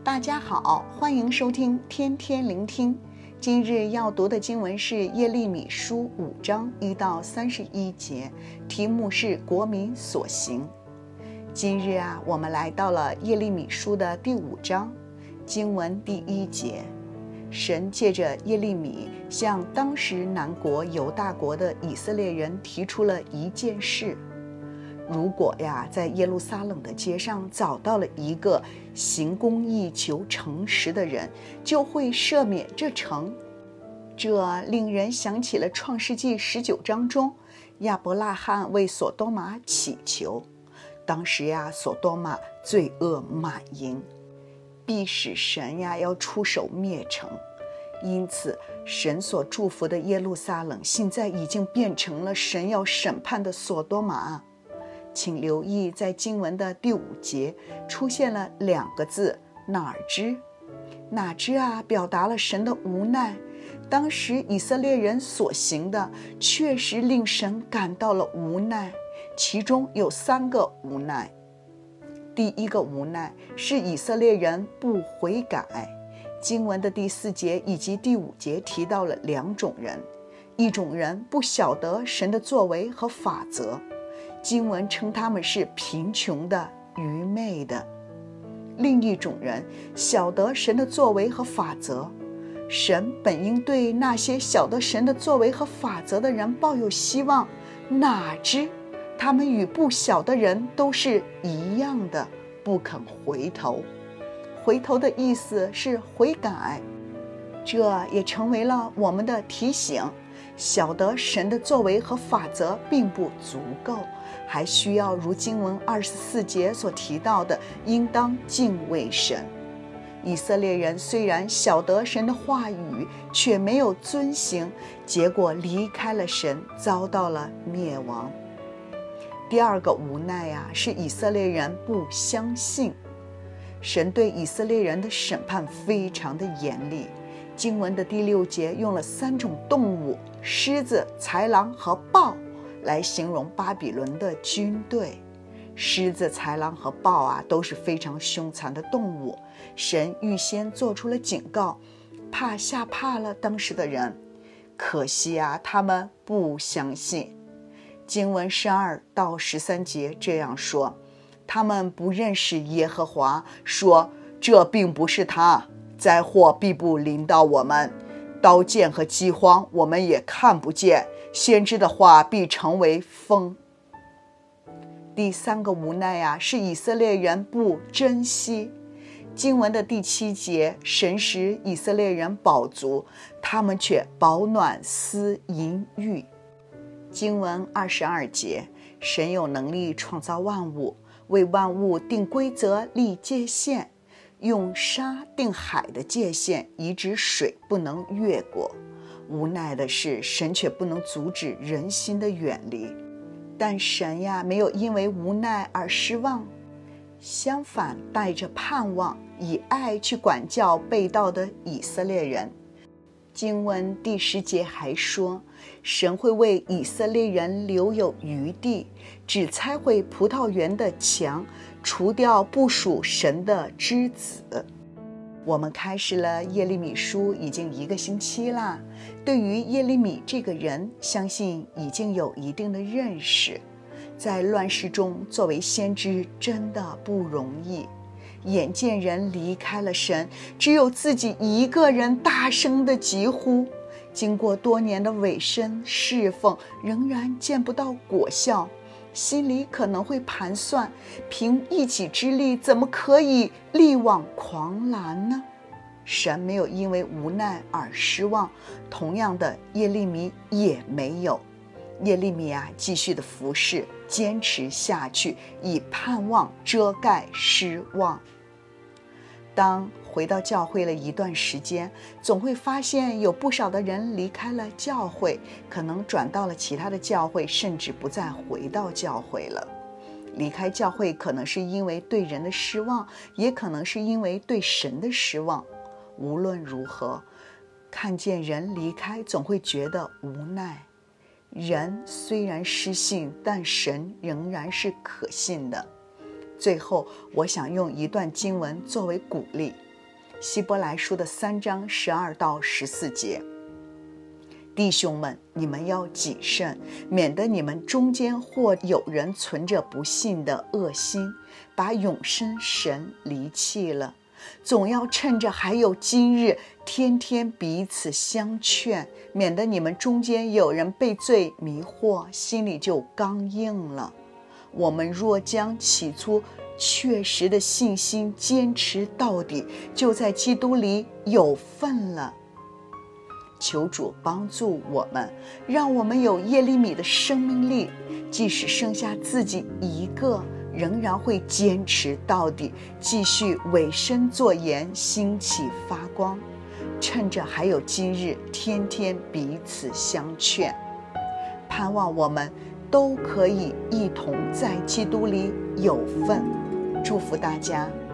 大家好，欢迎收听天天聆听。今日要读的经文是耶利米书5章1到31节，题目是国民所行。今日我们来到了耶利米书的第5章，经文第1节，神借着耶利米向当时南国犹大国的以色列人提出了一件事：如果在耶路撒冷的街上找到了一个行公义求诚实的人，就会赦免这城。这令人想起了创世纪19章中亚伯拉罕为所多玛祈求，当时所多玛罪恶满盈，必使神要出手灭城。因此神所祝福的耶路撒冷现在已经变成了神要审判的所多玛。请留意，在经文的第5节出现了2个字哪知。哪知表达了神的无奈。当时以色列人所行的确实令神感到了无奈，其中有3个无奈。第一个无奈是以色列人不悔改。经文的第4节以及第5节提到了2种人，一种人不晓得神的作为和法则，经文称他们是贫穷的、愚昧的；另一种人晓得神的作为和法则，神本应对那些晓得神的作为和法则的人抱有希望，哪知他们与不晓的人都是一样的，不肯回头。回头的意思是悔改，这也成为了我们的提醒。晓得神的作为和法则并不足够，还需要如经文24节所提到的，应当敬畏神。以色列人虽然晓得神的话语，却没有遵行，结果离开了神，遭到了灭亡。第2个无奈是以色列人不相信。神对以色列人的审判非常的严厉。经文的第6节用了3种动物，狮子、豺狼和豹，来形容巴比伦的军队。狮子、豺狼和豹都是非常凶残的动物，神预先做出了警告，怕吓怕了当时的人。可惜他们不相信。经文12到13节这样说：他们不认识耶和华，说这并不是他，灾祸必不临到我们，刀剑和饥荒我们也看不见，先知的话必成为风。第3个无奈是以色列人不珍惜。经文的第7节，神使以色列人饱足，他们却饱暖思淫欲。经文22节，神有能力创造万物，为万物定规则立界限，用沙定海的界限，以指水不能越过。无奈的是，神却不能阻止人心的远离。但神没有因为无奈而失望，相反带着盼望，以爱去管教被盗的以色列人。经文第10节还说，神会为以色列人留有余地，只拆毁葡萄园的墙，除掉不属神的枝子。我们开始了耶利米书已经1个星期啦，对于耶利米这个人，相信已经有一定的认识。在乱世中作为先知真的不容易，眼见人离开了神，只有自己一个人大声的疾呼。经过多年的委身侍奉，仍然见不到果效，心里可能会盘算，凭一己之力怎么可以力挽狂澜呢？神没有因为无奈而失望，同样的，耶利米也没有。耶利米继续的服侍，坚持下去，以盼望遮盖失望。当回到教会了一段时间，总会发现有不少的人离开了教会，可能转到了其他的教会，甚至不再回到教会了。离开教会可能是因为对人的失望，也可能是因为对神的失望。无论如何，看见人离开，总会觉得无奈。人虽然失信，但神仍然是可信的。最后，我想用一段经文作为鼓励。 希伯来书的3章12到14节。弟兄们，你们要谨慎，免得你们中间或有人存着不信的恶心，把永生神离弃了。总要趁着还有今日，天天彼此相劝，免得你们中间有人被罪迷惑，心里就刚硬了。我们若将起初确实的信心坚持到底，就在基督里有份了。求主帮助我们，让我们有耶利米的生命力，即使剩下自己一个，仍然会坚持到底，继续委身作盐，兴起发光。趁着还有今日，天天彼此相劝，盼望我们都可以一同在基督里有份。祝福大家。